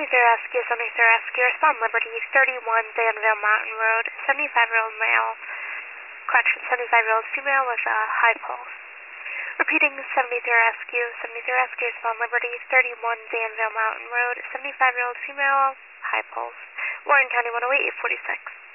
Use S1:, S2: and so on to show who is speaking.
S1: Rescue, 73 Rescue, respond Liberty, 31 Danville Mountain Road, 75-year-old male, correction, 75-year-old female with a high pulse. Repeating, 73 Rescue, 73 Rescue, respond Liberty, 31 Danville Mountain Road, 75-year-old female, high pulse. Warren County 108, 846.